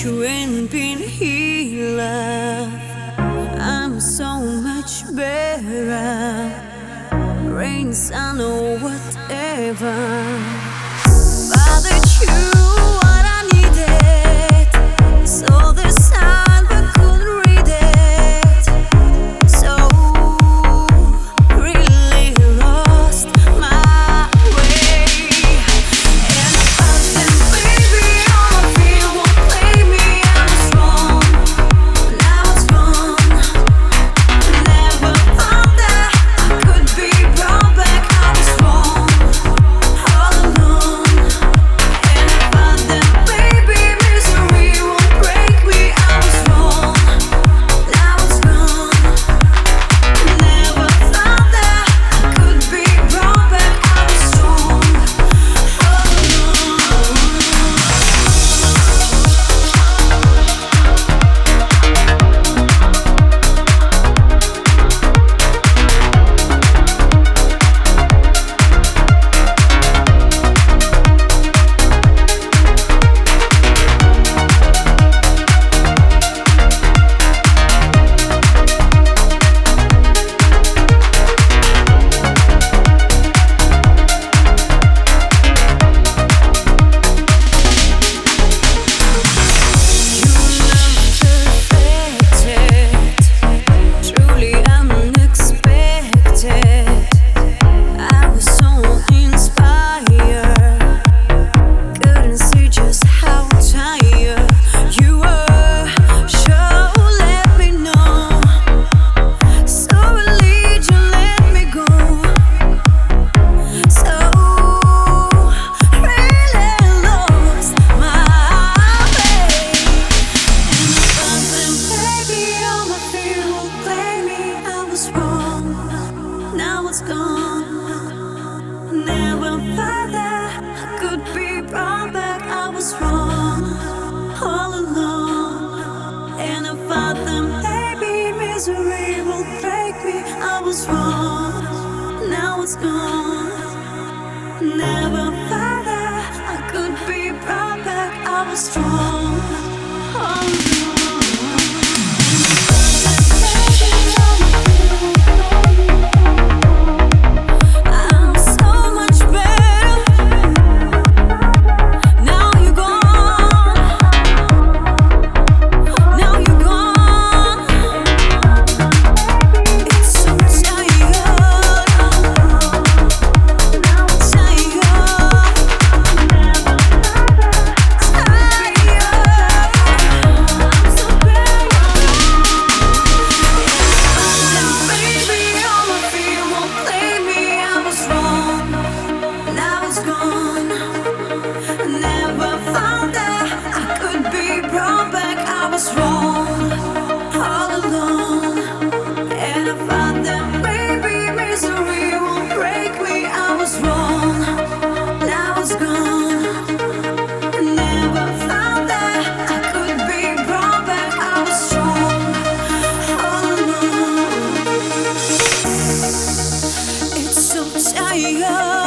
you ain't been here, love. I'm so much better. Rain, sun, or whatever. Bothered you what I needed. Saw the sign but couldn't read it. So really lost my way. And I felt that baby all I feel won't play me. I was wrong, now it's gone. Never thought that I could be brought back. I was wrong, all alone. And I felt that baby misery won't break me. I was wrong, now it's gone. Never thought that I could be brought back. I was strong, all alone. Truly unexpected. I was so inspired. Couldn't see just how tired you were. Sure, let me know. So religion let me go. So really lost my way. And baby, all my fear won't play me. I was wrong, now it's gone. Never thought that I could be brought back. I was wrong, all alone. And I thought that maybe misery will break me. I was wrong, now it's gone. Never thought that I could be brought back. I was strong, all alone. I'm so much better. Now you're gone. Now you're gone. It's so tired. Baby, all my fear won't play me. I was wrong, now it's gone. Never thought that I could be brought back. I was wrong, all alone. And I thought that maybe misery won't break me. I was wrong, now it's gone. Never thought that I could be brought back. I was strong, all alone. It's so tired.